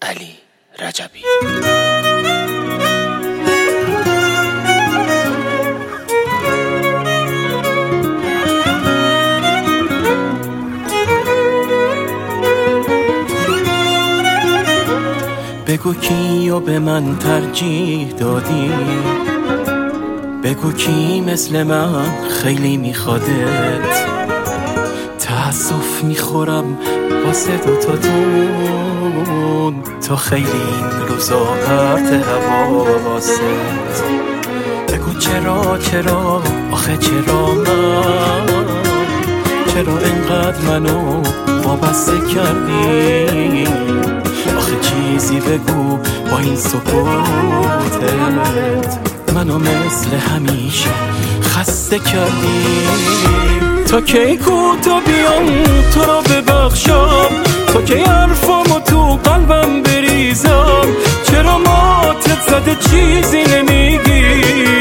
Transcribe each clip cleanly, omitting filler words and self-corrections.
علی رجبی. بگو کیو به من ترجیح دادی، بگو کی مثل من خیلی میخوادت. تأسف میخورم واسه دوتاتون، تو خیلی این روزا پرت حواست. بگو چرا آخه چرا من، چرا اینقدر منو وابسته کردی. آخه چیزی بگو با این سکوتت، منو مثل همیشه خسته کردی. تا کی کوتا بیام تو رو ببخشم، تا کی حرفامو تو قلبم بریزم. چرا ماتت زده چیزی نمیگی،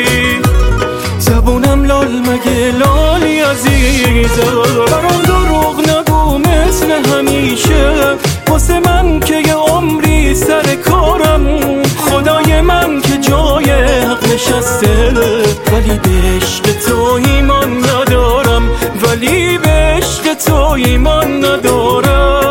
زبونم لال مگه لالی عزیزم. برام دروغ نگو مثل همیشه، واسه من که یه عمری سر کارم. خدای من که جای حق نشسته، ولی به عشق تو ایمان ندارم، ولی به عشق تو ایمان ندارم.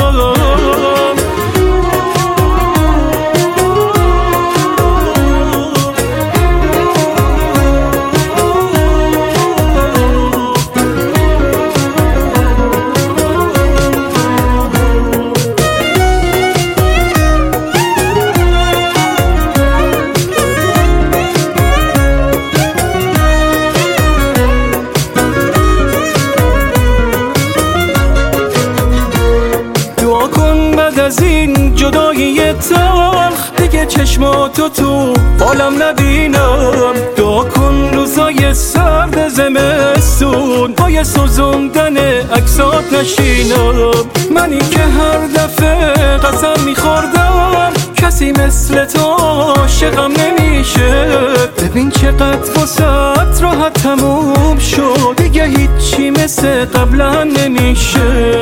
از این جدایی تلخ دیگه چشماتو تو عالم نبینم. دعا کن روزای سرد زمستون پای سوزوندن عکسات نشینم. منی که هر دفعه قسم میخوردم کسی مثل تو عاشقم نمیشه. ببین چقدر واسط راحت تموم شد، دیگه هیچی مثل قبلا نمیشه.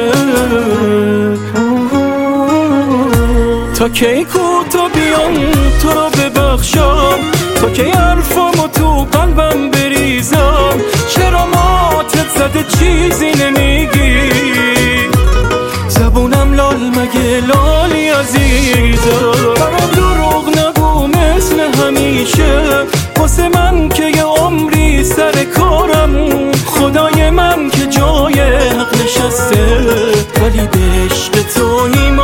تا کی کوتا بیام تو رو ببخشم، تا کی حرفامو تو قلبم بریزم. چرا ماتت زده چیزی نمیگی، زبونم لال مگه لالی عزیزم. برام دروغ نگو مثل همیشه، واسه من که یه عمری سر کارم. خدای من که جای حق نشسته، ولی به عشق تو ایمان